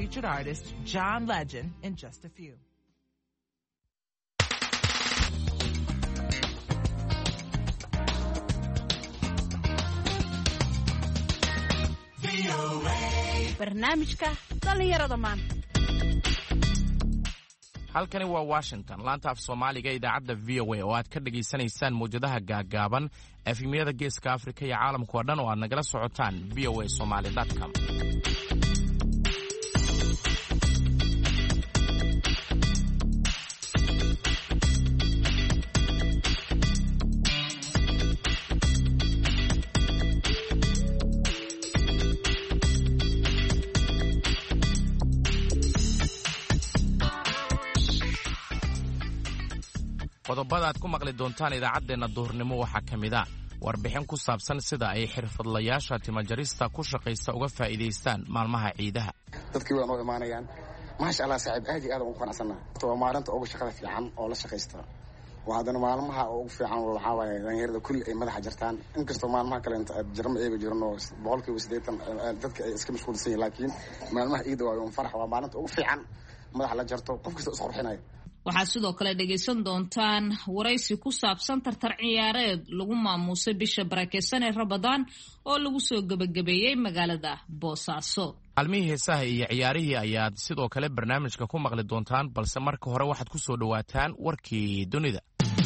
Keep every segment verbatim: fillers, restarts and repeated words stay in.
featured artist John Legend in just a few. barnaamijka dhalinyarada maanta. halkani waa Washington, laanta af Soomaaliga idaacadda V O A oo aad ka dhageysanaysaan mowjadaha gaagaaban efemiyada Geeska Afrika iyo caalamka oo dhan oo aad nagala socotaan v o a somali dot com. qodobada aad ku maqli doontaan idaacaddeenna duhurnimo waxaa ka mid ah warbixin ku saabsan sida ay xirfadlayaasha timajarista ku shaqaysta uga faa'iidaystaan maalmaha ciidaha. dadkii waa noo imaanayaan maasha Allah saaxiib aad iyo aad ugu qanacsanaa waa maalinta ugu shaqada fiican oo la shaqaysta waa hadana maalmaha ugu fiican waxa waaye dhalinyarada kulli ay madaxa jartaan inkastoo maalmaha kale inta jarma eeba jirno boqolkiiba siddeetan dadka ay iska mashquulsan yihiin laakiin maalmaha ciida waa un farax waa maalinta ugu fiican madaxa la jarto qof kasta is qurxinayo. waxaad sidoo kale dhegaysan doontaan waraysi ku saabsan tartar ciyaareed lagu maamuusay bisha barakeysan ee Ramadaan oo lagu soo gabagabeeyey magaalada Boosaaso. Maalmihii heesaha iyo ciyaarihii ayaad sidoo kale barnaamijka ku maqli doontaan, balse marka hore waxaad ku soo dhawaataan warkii dunida.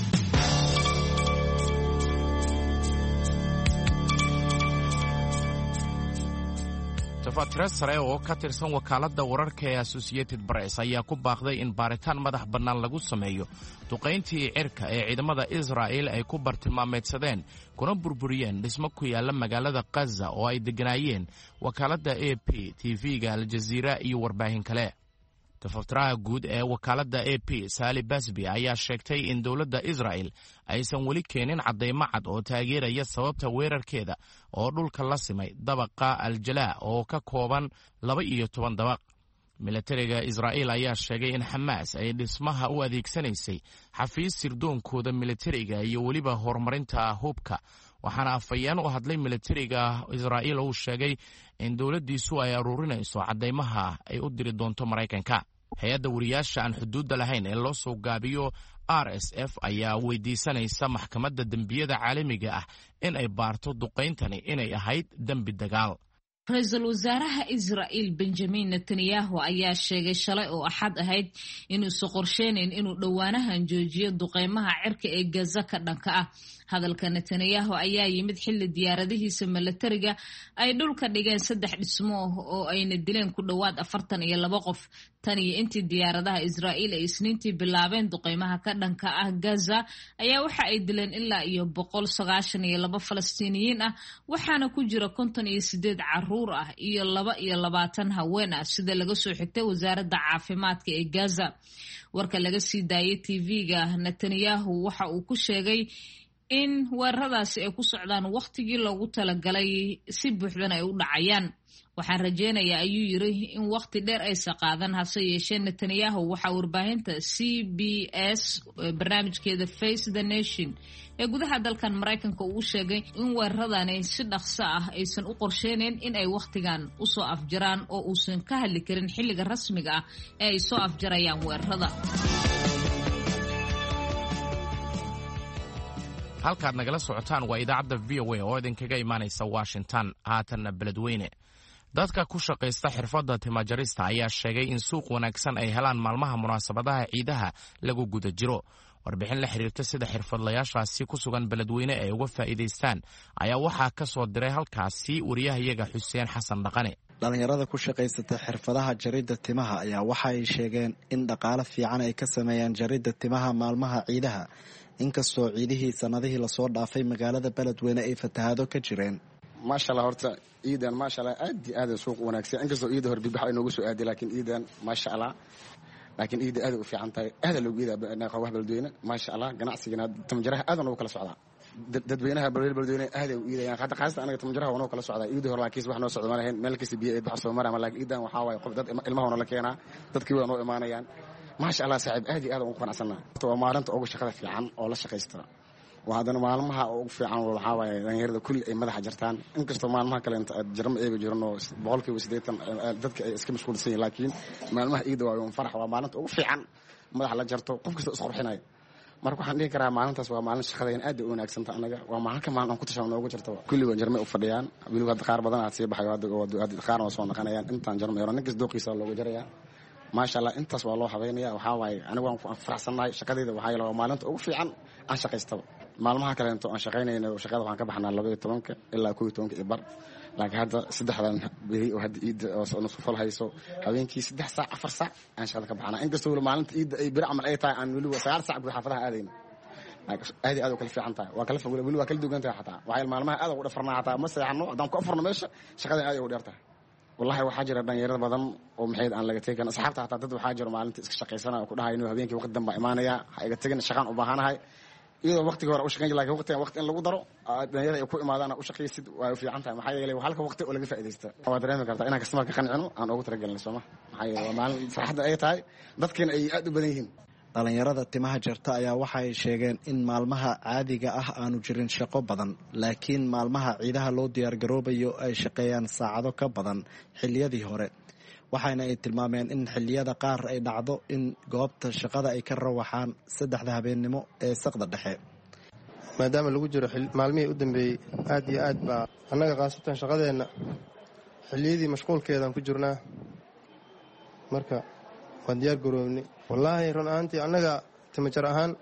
tafatira sare oo ka tirsan wakaaladda wararka ee Associated Press ayaa ku baaqday in baaritaan madax bannaan lagu sameeyo duqayntii cirka ee ciidamada Israa'iil ay ku bartilmaameedsadeen kuna burburiyeen dhismo ku yaala magaalada Gaza oo ay deganaayeen wakaaladda A P, T V-ga Al Jazeera iyo warbaahin kale. tafatiraha guud ee wakaaladda A P, Sally Basbi, ayaa sheegtay in dowladda Israa'iil aysan weli keenin caddaymo cad oo taageeraya sababta weerarkeeda oo dhulka la simay dabaqa Al-Jalaa oo ka kooban laba iyo toban dabaq. Militariga Israa'iil ayaa sheegay in Xamaas ay dhismaha u adeegsanaysay xafiis sirdoonkooda militariga iyo weliba horumarinta hubka, waxaana afhayeen u hadlay militariga Israa'iil uu sheegay in dowladdiisu ay aruurinayso caddaymaha ay u diri doonto Maraykanka. hay-adda wariyaasha aan xuduudda lahayn ee loo soo gaabiyo R S F ayaa weydiisanaysa maxkamadda dembiyada caalamiga ah in ay baarto duqayntani inay ahayd dembi dagaal. ra-iisul wasaaraha Israa'iil Benjamin Netanyahu ayaa sheegay shalay oo axad ahayd inuusan qorsheynin inuu dhowaanahan joojiyo duqeymaha cirka ee Gaza ka dhanka ah. hadalka Netanyahu ayaa yimid xilli diyaaradihiisa militariga ay dhulka dhigeen saddex dhismo oo ayna dileen ku dhowaad afartan iyo laba qof tan iyo intii diyaaradaha Israa'iil ay isniintii bilaabeen duqeymaha ka dhanka ah Gaza ayaa waxa ay dileen ilaa iyo boqol sagaashan iyo laba Falastiiniyiin ah, waxaana ku jira konton iyo siddeed carruur ah iyo laba iyo labaatan haween ah sida laga soo xigtay wasaaradda caafimaadka ee Gaza. warka laga sii daayay T V-ga Netanyahu waxa uu ku sheegay in weeraradaasi ay ku socdaan waqtigii loogu talagalay si buuxdan ay u dhacayaan. waxaan rajeynayaa ayuu yiri in waqti dheer aysan qaadan, hase yeeshee Netanyahu waxa warbaahinta C B S barnaamijkeeda Face the Nation ee gudaha dalkan Maraykanka uu sheegay in weeraradani si dhaqso ah aysan u qorsheynin in ay waqtigan u soo afjaraan oo uusan ka hadli karin xilliga rasmiga ah ee ay soo afjarayaan weerarada. halkaad nagala socotaan waa idaacadda V O A oo idinkaga imaanaysa Washington. haatanna beledweyne dadka ku shaqaysta xirfadda timajarista ayaa sheegay in suuq wanaagsan ay helaan maalmaha munaasabadaha ciidaha lagu guda jiro. warbixin la xiriirta sida xirfadlayaashaasi ku sugan beledweyne ay uga faa'iidaystaan ayaa waxaa ka soo diray halkaasi wariyahayaga Xuseen Xasan Dhaqane. dhalinyarada ku shaqaysata xirfadaha jaridda timaha ayaa waxa ay sheegeen in dhaqaale fiican ay ka sameeyaan jaridda timaha maalmaha ciidaha, inkastoo ciidihii sanadihii lasoo dhaafay magaalada beledweyne ay fatahaado ka jireen. maasha Allah horta ciidan maasha Allah aad iyo aad suuq wanaagsan inkastoo ciida hor bibax ay noogu soo aaday laakiin ciidan maasha Allah laakiin ciida aad u fiican tahay aad loo geedaa qawax beledweyne maasha Allah ganacsiga tamjaraha aad oo kala socda dadweynaha beledweyne aad u iidayaan hadda qaasta anaga tamjaraha oo kala socda ciida hor laakiin wax noo socdo ma lahayn meel kasta biyo ay bax soo maraan laakiin ciidan waxa waay qof dad ilmaha la keenaa dadkii waa noo imaanayaan maasha Allah saaxiib aad iyo aad ugu qanacsanaa waa maalinta ugu shaqada fiican oo la shaqaysta waa haddana maalmaha ugu fiican waxaa waaye dhalinyarada kulli ay madaxa jartaan inkastoo maalmaha kale inta jarma eega jiran oo boqolkiiba siddeetan dadka ay iska mashquulsan yihiin laakiin maalmaha ciidda waa yom farax waa maalinta ugu fiican madaxa la jarto qof kasta isqurxinayo marka waxaan dhihi karaa maalintaas waa maalin shaqadeen aad ay u wanaagsanta anaga waa maalinka maalin aan ku tashan noogu jirto kulligood jarmay u fadhiyaan weliba hadda qaar badan aad sii baxayo hadda qaarna waa soo naqanayaan intaan jarmay hore ninkas dooqiisa loogu jarayaa maasha allah intaas waa loo habeynaya waxaa waaye anigu waan faraxsannahay shaqadeyda waxaa yeele waa maalinta ugu fiican aan shaqaystaba maalmaha kaleento aan shaqaynayna shaqada waxaan ka baxnaa laba iyo tobanka ilaa kow iyo tobanka iyo bar laakiin hadda saddexdan beri oo hadda ciidda oo nusufal hayso habeenkii saddex saac afar saac aan shaqada ka baxnaa inkastoo weli maalinta ciidda ay beri camal ay tahay aan weliba sagaal saac guda xaafadaha aadayna aad iyo aad u kala fiican tahay waa kala fog weli waa kala duwan tahay xataa waxaa yeele maalmaha aad ugu dhafarnaa xataa ma seexano haddaan ku afurno meesha shaqadan aad ay ugu dheer tahay wallahi waxaa jira dhalinyarada badan oo maxayd aan laga tegan asxaabta hataa dad waxaa jiro maalinta iska shaqaysana oo ku dhahay inuu habeenkii waqti danba imaanaya ha iga tegin shaqaan u baahanahay iyadoo waqtigii hore u shaqayn lakin waqtigan waqti in lagu daro dhalinyarada ay ku imaadaan u shaqaysid waa u fiican tahay maxaa yeelay halka waqti oo laga faa'iidaysta waa dareemi kartaa inaan kastamarka qancino aan ugu talagalnay sooma maxaa yeelay waa maalin farxadda ay tahay dadkiina ay aad u badan yihiin dhalinyarada timaha jarta ayaa waxa ay sheegeen in maalmaha caadiga ah aanu jirin shaqo badan laakiin maalmaha ciidaha loo diyaargaroobayo ay shaqeeyaan saacado ka badan xilliyadii hore waxaana ay tilmaameen in xilliyada qaar ay dhacdo in goobta shaqada ay ka rawaxaan saddexda habeennimo ee saqda dhexe maadaama lagu jiro maalmihii u dambeeyey aad iyo aad baa annaga khaasatan shaqadeenna xilliyadii mashquulkeedaan ku jirnaa marka waan diyaar garoobnay wallaahi run ahaantii annaga timajar ahaan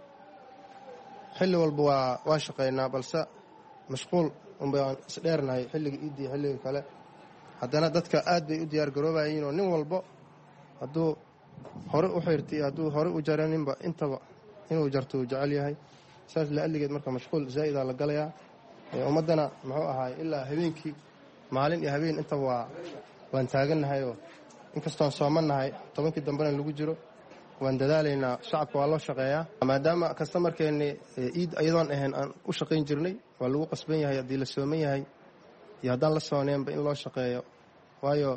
xilli walba waa waa shaqaynaa balse mashquul unbaan isdheernahay xilliga iiddii xilliga kale haddana dadka aad bay u diyaar garoobayiin oo nin walbo hadduu hore u xirta iyo hadduu hore u jaraninba intaba inuu jarto uu jecel yahay saas la'alligeed marka mashquul zaa'idaa la galayaa ummaddana muxuu ahaay ilaa habeenkii maalin iyo habeen intaba waa waan taagannahay oo inkastoon soomannahay tobankii dambena lagu jiro waan dadaalaynaa shacabka waa loo shaqeeyaa maadaama kastamarkeenni iid ayadoon ahayn aan u shaqayn jirnay waa lagu qasban yahay haddii la sooman yahay iyo haddaan la sooneenba in loo shaqeeyo waayo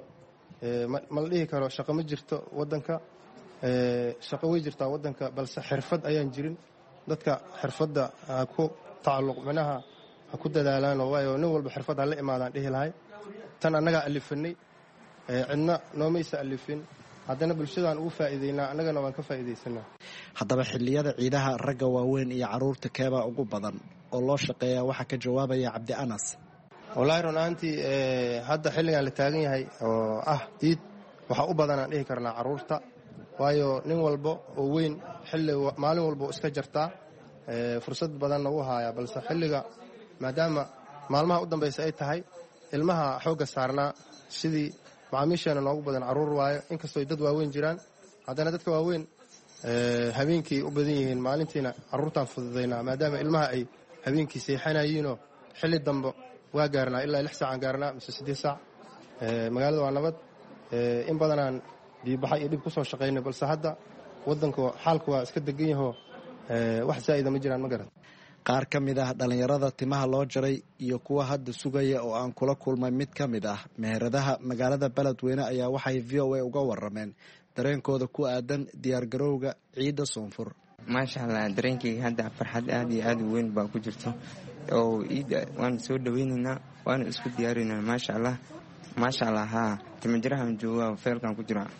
ma la dhihi karo shaqo ma jirto waddanka shaqo way jirtaa waddanka balse xirfad ayaan jirin dadka xirfadda ha ku tacalluq minaha ha ku dadaalaano waayo nin walba xirfad ha la imaadaan dhihi lahay tan annagaa alifanay cidna noomaysa alifin haddana bulshadaan ugu faa'iidaynaa annagana waan ka faa'iidaysanaa haddaba xilliyada ciidaha ragga waaweyn iyo carruurta keebaa ugu badan oo loo shaqeeyaa waxaa ka jawaabaya cabdi anas wallaahi run ahaantii hadda xilligan la taagan yahay oo ah ciid waxaa u badanaan dhihi karnaa carruurta waayo nin walba oo weyn xilli maalin walba iska jartaa fursad badanna u haayaa balse xilliga maadaama maalmaha u dambaysa ay tahay ilmaha xoogga saarnaa sidii macaamiisheena noogu badan carruur waayo inkastoo dad waaweyn jiraan haddana dadka waaweyn habeenkii u badan yihiin maalintiina carruurtaan fududaynaa maadaama ilmaha ay habeenkii seexanayiinoo xilli dambe waa gaarnaa ilaa lix saacaan gaarnaa mise siddeed saac magaalada waa nabad in badanaan biibaxa iyo dhib ku soo shaqaynay balse hadda waddanka xaalku waa iska degan yahoo wax zaa'ida ma jiraan ma garan qaar ka mid ah dhallinyarada timaha loo jaray iyo kuwa hadda sugaya oo aan kula kulmay mid ka mid ah meheradaha magaalada beledweyne ayaa waxay v o a uga warameen dareenkooda ku aadan diyaargarowga ciidda soonfur maasha allah dareenkayga hadda farxad aad iyo aad u weyn baa ku jirto oo ciidda waan soo dhawaynaynaa waana isku diyaarinaynaa maasha allah maasha allah haa timajarahan jooga feelkan ku jira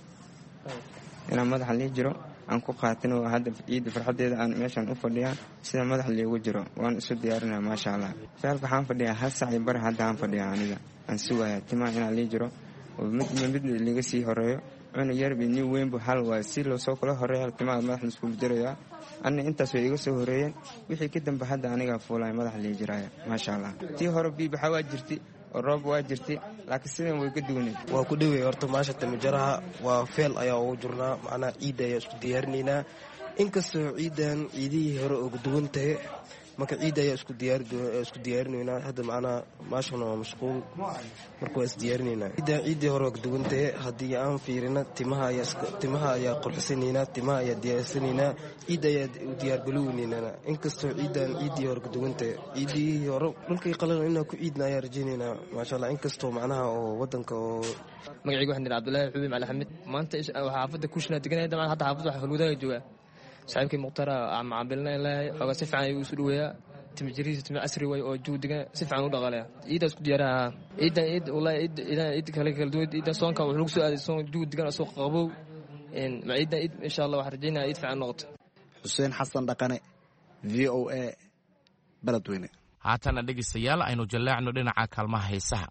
inaan madaxa lii jiro aan ku qaatin oo hadda ciidda farxadeeda aan meeshaan u fadhiyaa sida madax liigu jiro waan isu diyaarinaa maasha allah feelka waxaan fadhiyaa hal sac iyo bar hadda aan fadhiyaa aniga aan sugaya timaha inaan lii jiro oo mid mid liiga sii horeeyo cunug yarbi nin weynbu hal waay si loo soo kala horeeya timaha madax laiskugu jirayaa anna intaas way iga soo horeeyeen wixii ka dambe hadda anigaa fuulaya madax lii jiraya maasha allah tii hore biibaxa waa jirti oo roob waa jirtay laakiin sidan way ka duwanay waa ku dhawey horta maasha timajaraha waa feel ayaa ugu jirnaa macnaha ciidda ayaa isku diyaarinaynaa inkastoo ciiddan ciidihii hore uga duwan tahay marka ciidda ayaa isku diyaarinaynaa hadda macnaha maashana waa mashquul marka waa isdiyaarinaynaa ciiddan ciiddii hore uga duwan tahay haddii aan fiirina timaha ayaa qurxisanaynaa timaha ayaa diyaarsanaynaa ciidda ayaa u diyaargaloweynaynaa inkastoo ciiddan ciiddii hore uga duwan tahay ciiddii hore dhulkay qalan inaa ku ciidna ayaa rajaynaynaa maasha allah inkastoo macnaha oo waddanka oo magacayga waxaan idhi cabdullaahi xubiib cali xamid maanta xaafadda kushina deganaya dabcan hadda xaafadda waxa falwadaha joogaa saaxiibkii mukhtaara macaabilna leeyahay xoogaa si fiican ayuu isu dhaweeyaa timjiriis tim asri way oo juudiga si fiican u dhaqaalaya ciidaas ku diyaaraha ciidan ciid wallahi ciid ciid kale kala duwan ciidan soonka wuxuu lagu soo aaday soon juudigan soo qabow in ma ciidan ciid insha Allah wax rajaynaa ciid fiican noqoto Xuseen Xasan Dhaqane V O A Beledweyne haatana dhegeystayaal aynu jaleecno dhinaca kaalmaha heesaha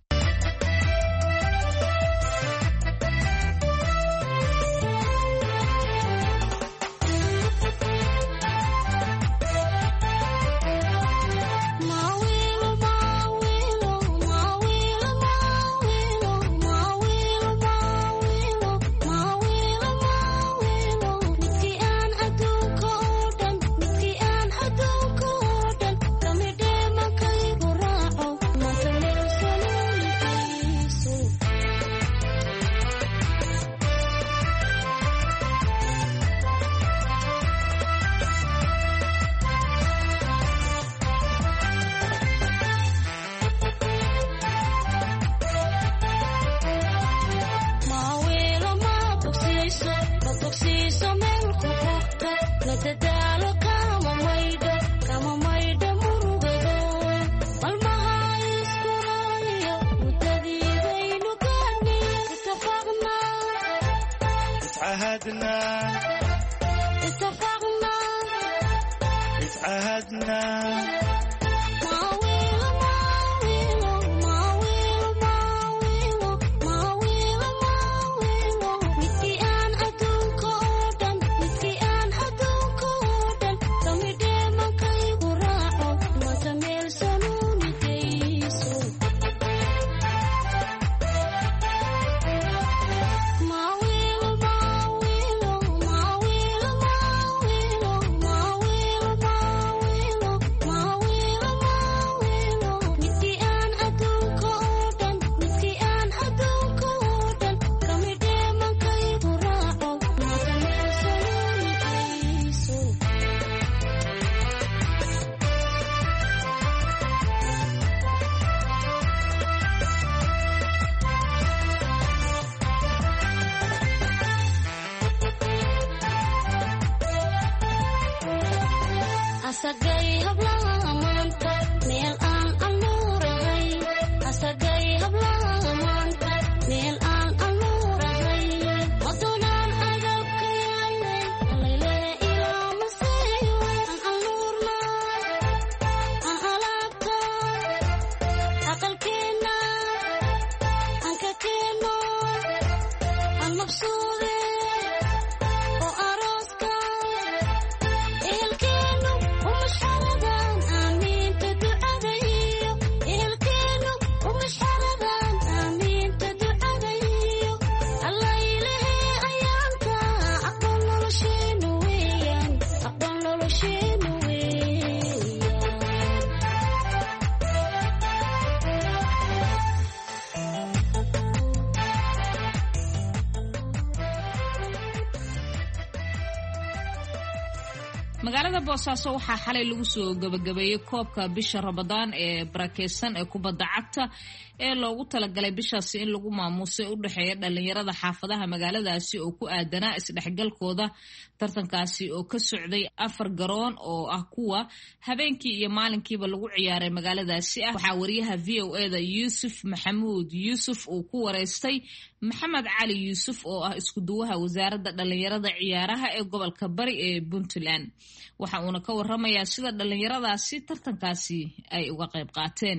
magaalada Boosaaso waxaa xalay lagu soo gabagabeeyay koobka bisha Ramadaan ee barakeysan ee kubadda cagta ee loogu talagalay bishaasi in lagu maamuusay u dhaxeeya dhalinyarada xaafadaha magaaladaasi oo ku aadanaa isdhexgalkooda tartankaasi oo ka socday afar garoon oo ah kuwa habeenkii iyo maalinkiiba lagu ciyaaray magaaladaasi ah waxaa wariyaha V O A da Yuusuf Maxamuud Yuusuf uu ku wareystay Maxamed Cali Yuusuf oo ah isku duwaha wasaaradda dhalinyarada ciyaaraha ee gobolka Bari ee Puntland waxa uuna ka warramayaa sida dhalinyaradaasi tartankaasi ay uga qayb qaateen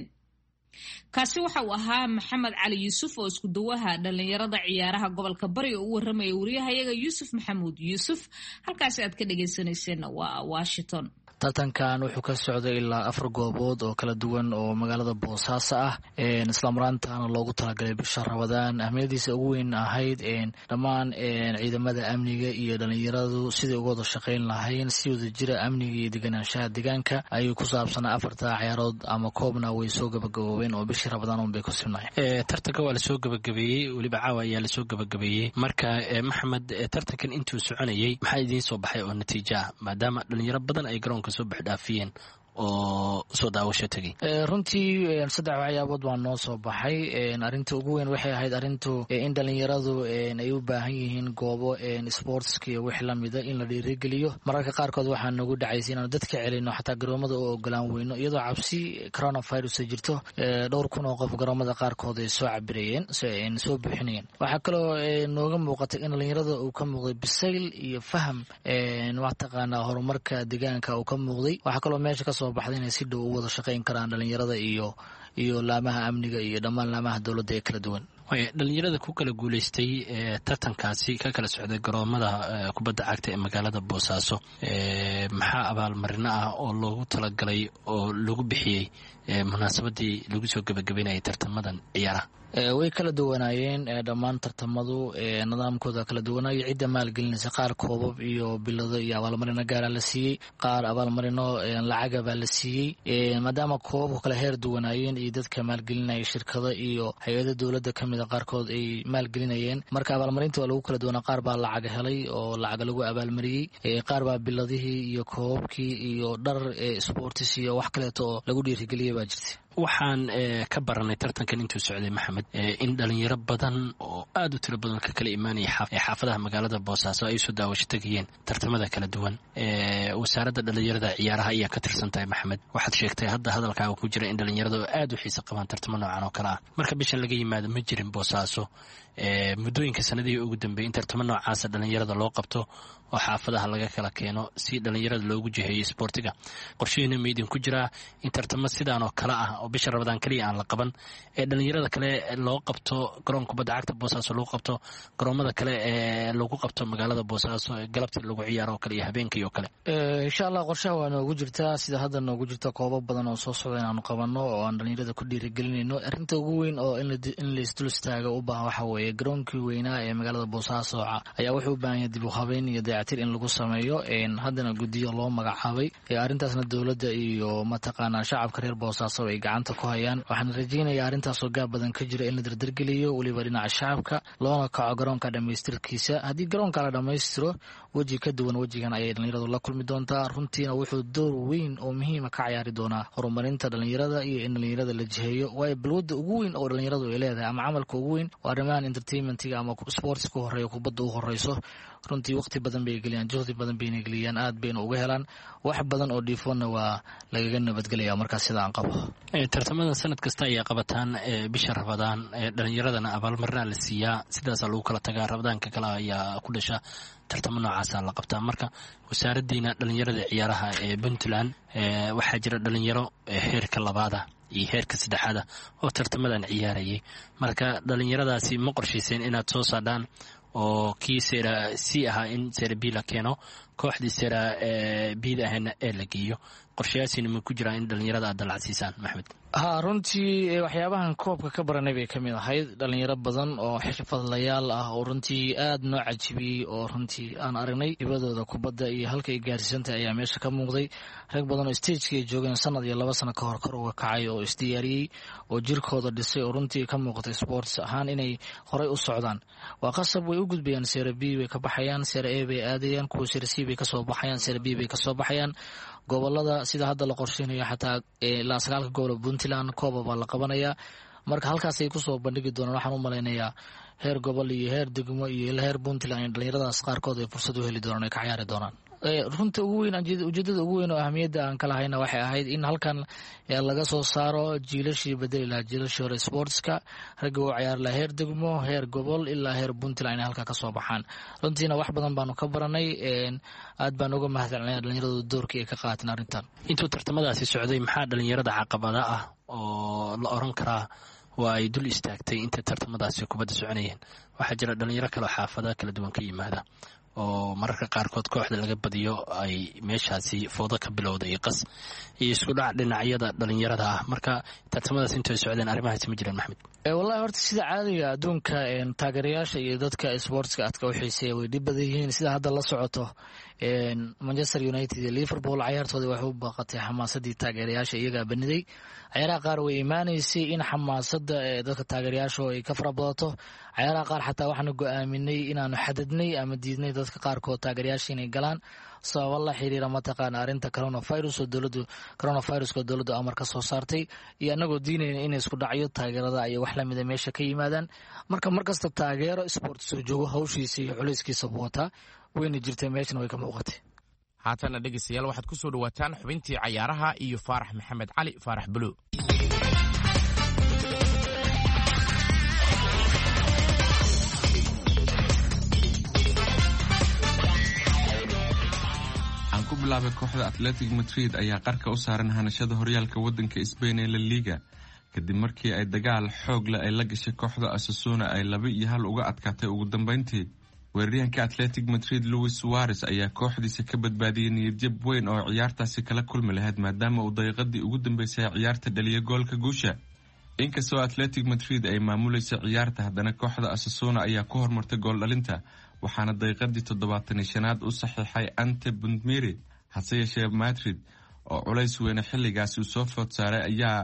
kaasi waxa uu ahaa Maxamed Cali Yuusuf oo isku duwaha dhalinyarada ciyaaraha gobolka Bari oo u warramaya wariyahayaga Yuusuf Maxamuud Yuusuf halkaas aad ka dhageysanayseen waa Washington tartankan wuxuu ka socday ilaa afar goobood oo kala duwan oo magaalada Boosaaso ah een isla markaana loogu talagalay bisha Ramadaan ahmiyadiisa ugu weyn ahayd een dhammaan een ciidamada amniga iyo dhalinyaradu sidii uga wada shaqeyn lahaayeen si wada jira amniga iyo deganaanshaha deegaanka ayuu ku saabsanaa afarta ciyaarood ama koobna way soo gabagaboobeen oo bisha Ramadaan un bay ku simnay ee tartanka waa la soo gabagabeeyay waliba caawa ayaa la soo gabagabeeyay marka Maxamed tartankan intuu soconayay maxay idin soo baxay oo natiijo maadaama dhalinyaro badan ay garoonka soo baxdaafiyeen oo soo daawasho tegay? runtii saddex waxyaabood baa noo soo baxay. arinta ugu weyn waxay ahayd arintu in dhalinyaradu ay u baahan yihiin goobo sportska iyo wix lamida in la dhiirigeliyo. mararka qaarkood waxaa nagu dhacaysa inaanu dadka celino xataa garoomada u ogolaan weyno iyadoo cabsi coronavirus ay jirto. dhowr kun oo qof garoomada qaarkood ay soo cabirayeen soo buuxinayeen. waxaa kaloo nooga muuqatay in dhalinyarada uu ka muuqday bisayl iyo faham mataqaanaa horumarka deegaanka uu ka muuqday. waxaa kaloo meesha kasoo baxday inay si dhow u wada shaqayn karaan dhalinyarada iyo iyo laamaha amniga iyo dhammaan laamaha dowladda ee kala duwan. dhalinyarada ku kala guulaystay tartankaasi ka kala socday garoomada kubadda cagta ee magaalada Boosaaso maxaa abaalmarino ah oo loogu talagalay oo lagu bixiyey munaasabadii lagu soo gabagabeynayay tartamadan ciyaaraha? way kala duwanaayeen dhammaan tartamadu nidaamkooda kala duwanaayo. cidda maalgelinaysa qaar koobab iyo bilado iyo abaalmarino gaara la siiyey, qaar abaalmarino lacaga baa la siiyey. maadaama koobabku kala heer duwanaayeen iyo dadka maalgelinaya shirkado iyo hay-ada dowladda kamid a qaarkood ay maalgelinayeen, marka abaalmarinta waa lagu kala duwanaa. qaar baa lacag helay oo lacag lagu abaalmariyey, qaar baa biladihii iyo koobabkii iyo dhar sportis iyo wax kaleeto oo lagu dhiirigeliyey baa jirta. waxaan ka baranay tartankan intuu socday maxamed in dhalinyaro badan oo aad u tiro badan ka kala imaanaya xaafadaha magaalada Boosaaso ay soo daawasho tegayeen tartamada kala duwan. wasaaradda dhalinyarada ciyaaraha ayaa ka tirsan tahay maxamed. waxaad sheegtay hadda hadalkaaga ku jira in dhalinyaradu aad u xiiso qabaan tartamo noocan oo kale ah. marka bishan laga yimaado ma jirin Boosaaso muddooyinka sanadihii ugu dambeeyay in tartamo noocaasa dhalinyarada loo qabto oo xaafadaha laga kala keeno si dhalinyarada loogu jiheeyo sportiga. qorshaheena ma idin ku jiraa in tartamo sidaan oo kale ah oo bisha Ramadaan kaliya aan la qaban ee dhalinyarada kale loo qabto garoonka kubadda cagta Boosaaso lagu qabto garoomada kale ee lagu qabto magaalada Boosaaso galabtii lagu ciyaaro kale iyo habeenkii oo kale? insha Allah qorshaha waa noogu jirtaa sida hadda noogu jirta koobab badan oo soo socda inaanu qabanno oo aan dhalinyarada ku dhiirigelinayno. arrinta ugu weyn oo in la isdul istaago u baahan waxa weeye garoonkii weynaa ee magaalada Boosaaso ayaa wuxuu u baahan yahay dib u habeyn iyo dayactir in lagu sameeyo. haddana guddiyo loo magacaabay arrintaasna dowladda iyo mataqaanaa shacabka reer Boosaaso ay gacanta ku hayaan. waxaan rajaynayaa arrintaasoo gaab badan ka jira in la dardargeliyo weliba dhinaca shacabka loona kaco garoonka dhammaystirkiisa. haddii garoonka la dhammaystiro weji ka duwan wejigan ayay dhalinyaradu la kulmi doontaa. runtiina wuxuu door weyn oo muhiima ka ciyaari doonaa horumarinta dhalinyarada iyo in dhalinyarada la jiheeyo. waayo balwadda ugu weyn oo dhalinyaradu ay leedahay ama camalka ugu weyn waa arrimahan entertainmentiga ama sportska u horeeya kubadda u horeyso. runtii waqti badan bay geliyaan, juhdi badan bayna geliyaan, aad bayna uga helaan. wax badan oo dhiifoonna waa lagaga nabadgelaya markaas sida aan qabo. tartamadan sanad kasta ayaa qabataan bisha Ramadaan dhalinyaradana abaalmarina la siiyaa, sidaas lagu kala tagaa. Ramadaanka kale ayaa ku dhasha tartamo noocaas la qabtaa. marka wasaaraddiina dhalinyarada ciyaaraha ee Puntland waxaa jira dhalinyaro heerka labaada iyo heerka saddexaada oo tartamadan ciyaarayay. marka dhalinyaradaasi ma qorshayseen inaad soo saadhaan oo kii sera si ahaa in sera B la keeno, kooxdii sera B da ahna ee la geeyo? qorshayaasina ma ku jiraan in dhalinyarada aad dalacsiisaan maxamed? ha runtii waxyaabahan koobka ka baranay bay ka mid ahayd. dhalinyaro badan oo xirfadlayaal ah oo runtii aad noo cajibiyey oo runtii aan aragnay hibadooda kubadda iyo halka ay gaarsiisantahay ayaa meesha ka muuqday. rag badan oo stageka ay joogeen sanad iyo laba sano ka hor kor uga kacay oo isdiyaariyey oo jirkooda dhisay oo runtii ka muuqatay sports ahaan inay horey u socdaan. waa qasab way u gudbayaan sera B bay ka baxayaan, sera A bay aadayaan, kuwa sera C bay kasoo baxayaan, sera B bay kasoo baxayaan. gobolada sida hadda la qorsheynayo xataa ilaa sagaalka gobol Puntland kooba baa la qabanayaa. marka halkaasay kusoo bandhigi doonaan. waxaan u malaynayaa heer gobol iyo heer degmo iyo heer Puntland in dhalinyaradaas qaarkood ay fursad u heli doonaan ay ka ciyaari doonaan. runta ugu weyn ujeedada ugu weyn oo ahmiyadda aan ka lahayna waxay ahayd in halkan laga soo saaro jiilashii bedeli lahaa jiilashii hore sportska. ragga u ciyaari lahaa heer degmo, heer gobol ilaa heer Puntland inay halkaa kasoo baxaan. runtiina wax badan baanu ka baranay. aad baan uga mahadcelinaya dhalinyaradu doorkii ay ka qaateen arrintan. intuu tartamadaasi socday maxaa dhalinyarada caqabada ah oo la oran karaa waa ay dul istaagtay inta tartamadaasi kubadda soconayeen? waxaa jira dhalinyaro kale oo xaafadaha kala duwan ka yimaada oo mararka qaarkood kooxda laga badiyo ay meeshaasi foodo ka bilowday qas iyo isku dhac dhinacyada dhalinyarada ah. marka tartamadaas intay socdeen arrimahaasi ma jiraan maxamed? wallahi horta sida caadiga adduunka taageerayaasha iyo dadka sportska aadka u xiiseeya way dhib badan yihiin. sida hadda la socoto Manchester United iyo Liverpool ciyaartooda waxay u baaqatay xamaasadii taageerayaasha iyaga baniday. ciyaaraha qaar way imaanaysay in xamaasada dadka taageerayaasha ay ka farabadato. ciyaaraha qaar xataa waxaan go'aaminay inaanu xadadnay ama diidnay dadka qaarkood taageerayaasha inay galaan sabab la xiriira mataqaan arinta coronavirus oo dawladdu coronavirus-ka dawladdu amar ka soo saartay iyo anagoo diinayna in isku dhacyo taageerada ay wax la mid ah meesha ka yimaadaan. marka markasta taageero sport soo joogo hawshiisa iyo culayskiisa wata wayna jirtay meeshana way ka muuqatay. haatana dhegeystayaal waxaad ku soo dhawaataan xubintii cayaaraha iyo Faarax Maxamed Cali Faarax Buluug. aan ku bilaabay kooxda Athletic Madrid ayaa qarka u saaran hanashada horyaalka wadanka Spain ee La Liga kadib markii ay dagaal xoog leh ay la gashay kooxda Osasuna ay laba iyo hal uga adkaatay ugu dambeyntii. weeraryahanka Athletic Madrid Luis Suarez ayaa kooxdiisa ka badbaadiyay niyad-jab weyn oo ciyaartaasi kala kulmi lahayd maadaama uu daqiiqadii ugu dambeysay ciyaarta dhaliyay goolka guusha. inkastoo Athletic Madrid ay maamulaysa ciyaarta haddana kooxda Osasuna ayaa ku hormartay gool dhalinta waxaana daqiiqadii toddobaatan iyo shanaad u saxiixay Ante Bundmiri. hase yeeshee Madrid oo culays weyn xilligaasi u soo food saaray ayaa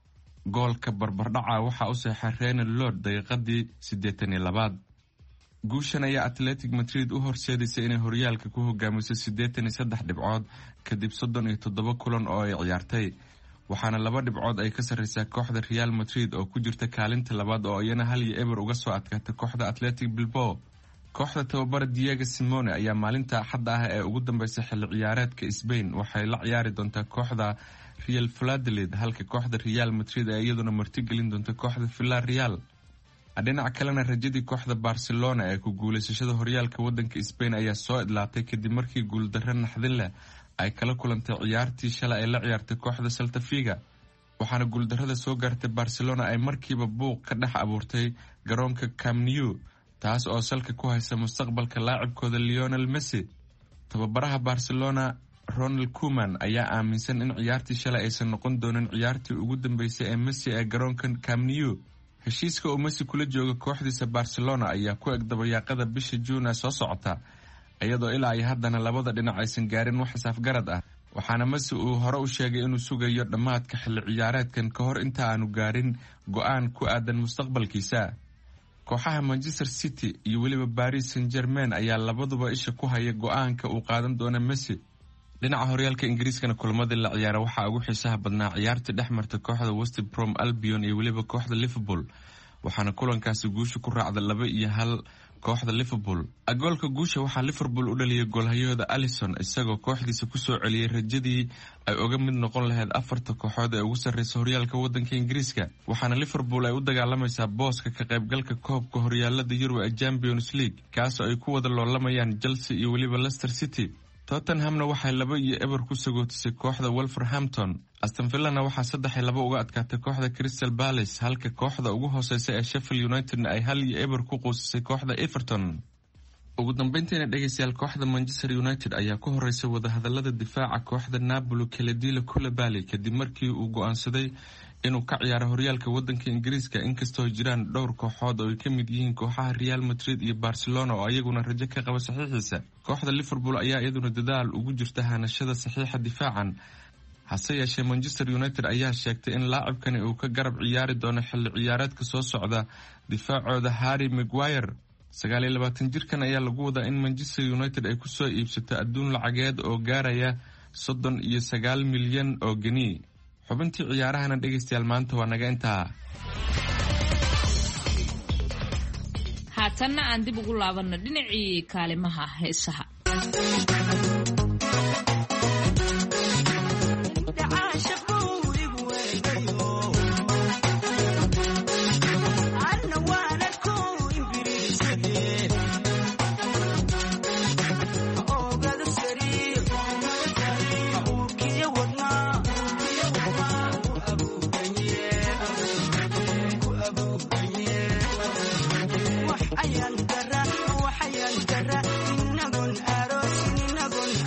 goolka barbardhaca waxa u saxiixay Renan Lod daqiiqadii siddeetan iyo labaad. guushan ayaa Athletic Madrid u horseedaysa inay horyaalka ku hogaamiso siddeetan iyo saddex dhibcood kadib soddon iyo toddoba kulan oo ay ciyaartay waxaana laba dhibcood ay ka sarreysaa kooxda Real Madrid oo ku jirta kaalinta labaad oo iyana hal iyo eber uga soo adkaatay kooxda Athletic Bilbao. kooxda tababara Diego Simeone ayaa maalinta Axadda ah ee ugu dambeysay xilli ciyaareedka Spain waxay la ciyaari doontaa kooxda Real Valladolid halka kooxda Real Madrid ay iyaduna martigelin doonto kooxda Villarreal. dhinaca kalena rajadii kooxda Barcelona ee ku guuleysashada horyaalka wadanka Spain ayaa soo idlaatay kadib markii guuldarro naxdin leh ay kala kulantay ciyaartii shalay ay la ciyaartay kooxda Celta Vigo waxaana guuldarrada soo gaartay Barcelona ay markiiba buuq ka dhex abuurtay garoonka Camp Nou taas oo salka ku haysa mustaqbalka laacibkooda Lionel Messi. tababaraha Barcelona Ronald Koeman ayaa aaminsan in ciyaartii shalay aysan noqon doonin ciyaartii ugu dambeysay ee Messi ee garoonka Camp Nou. heshiiska uu Messi kula jooga kooxdiisa Barcelona ayaa ku eg dabayaaqada bisha Juun soo socota iyadoo ilaa ay haddana labada dhinac aysan gaarin wax xisaafgarad ah waxaana Messi uu hore u sheegay inuu sugayo dhammaadka xilli ciyaareedkan ka hor inta aanu gaarin go'aan ku aadan mustaqbalkiisa. kooxaha Manchester City iyo weliba Paris Saint-Germain ayaa labaduba isha ku haya go'aanka uu qaadan doono Messi. dhinaca horyaalka Ingiriiskana kulamada la ciyaara waxaa ugu xiisaha badnaa ciyaarta dhexmarta kooxda West Brom Albion iyo weliba kooxda Liverpool waxaana kulankaasi guusha ku raacday laba iyo hal kooxda Liverpool. goolka guusha waxaa Liverpool u dhaliyay goolhayooda Alisson isagoo kooxdiisa ku soo celiyay rajadii ay uga mid noqon lahayd afarta kooxood ee ugu sarreysa horyaalka wadanka Ingiriiska waxaana Liverpool ay u dagaalamaysaa booska ka qaybgalka koobka horyaalada Euro ee Champions League kaas oo ay ku wada loolamayaan Chelsea iyo weliba Leicester City. Tottenhamna waxay laba iyo eber ku sagootisay kooxda Wolverhampton. Aston Villana waxaa saddex iyo laba uga adkaatay kooxda Crystal Palace halka kooxda ugu hooseysa ee Sheffield United ay hal iyo eber ku quusisay kooxda Everton. ugu dambeyntiina dhegeystayaal kooxda Manchester United ayaa ku horeysay wadahadalada difaaca kooxda Napoli Kelly Koulibaly kadib markii uu go'aansaday inuu ka ciyaaro horyaalka wadanka Ingiriiska inkastoo jiraan dhowr kooxood oo ay ka mid yihiin kooxaha Real Madrid iyo Barcelona oo ayaguna rajo ka qaba saxiixiisa. kooxda Liverpool ayaa iyaduna dadaal ugu jirta hanashada saxiixa difaacan hase yeeshee Manchester United ayaa sheegtay in laacibkani uu ka garab ciyaari doono xilli ciyaareedka soo socda difaacooda Harry Maguire. sagaal iyo labaatan jirkan ayaa lagu wadaa in Manchester United ay ku soo iibsato adduun lacageed oo gaaraya soddon iyo sagaal milyan oo geni. xubintii ciyaarahana dhegeystayaal maanta waa naga intaa. haatanna aan dib ugu laabano dhinacii kaalimaha heesaha. Ayan dara, oh ayan dara, inagon aros, inagon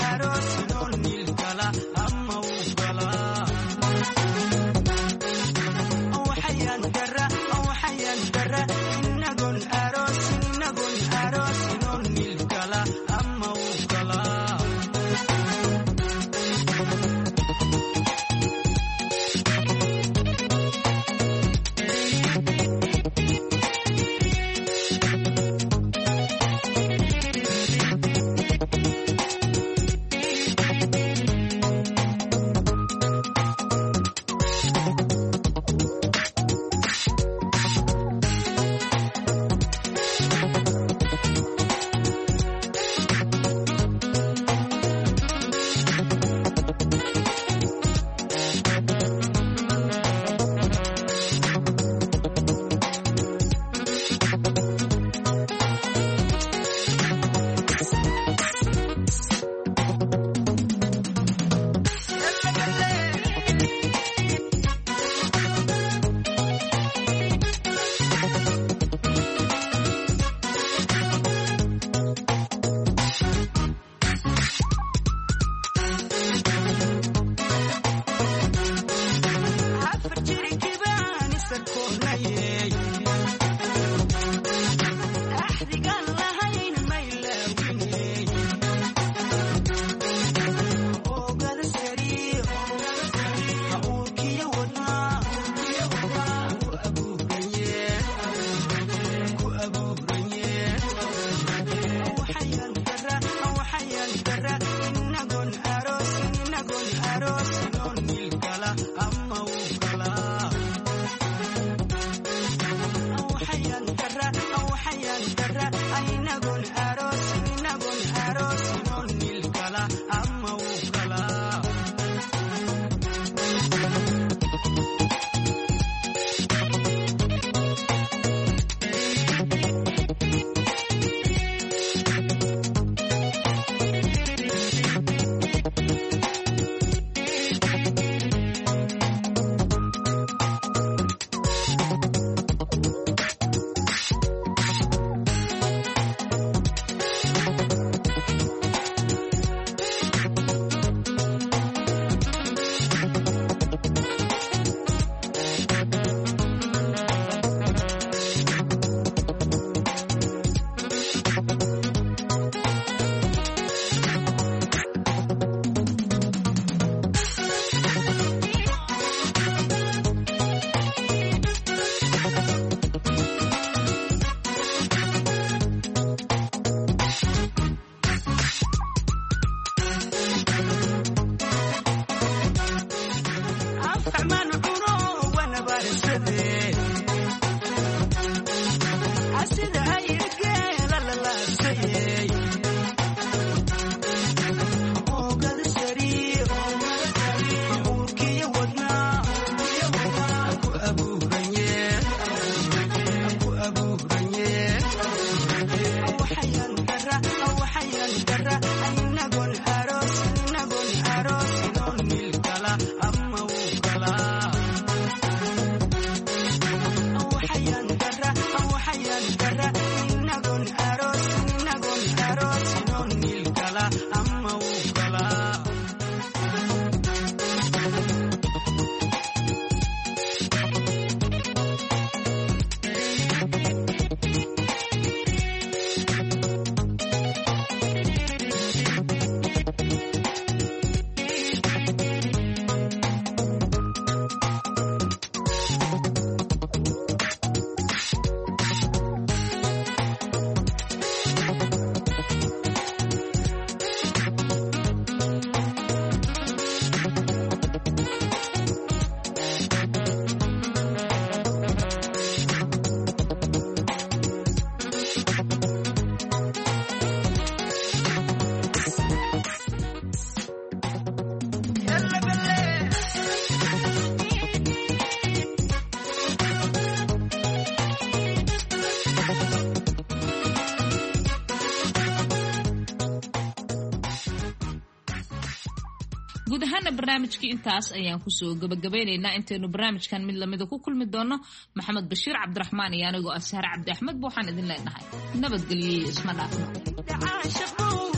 guud ahaana barnaamijkii intaas ayaan kusoo gabagabaynaynaa intaynu barnaamijkan mid lamida ku kulmi doono maxamed bashiir cabdiraxmaan iyo anigoo ashaar cabdi axmed waxaan idin leenahay nabadgelyo isma dhaafno.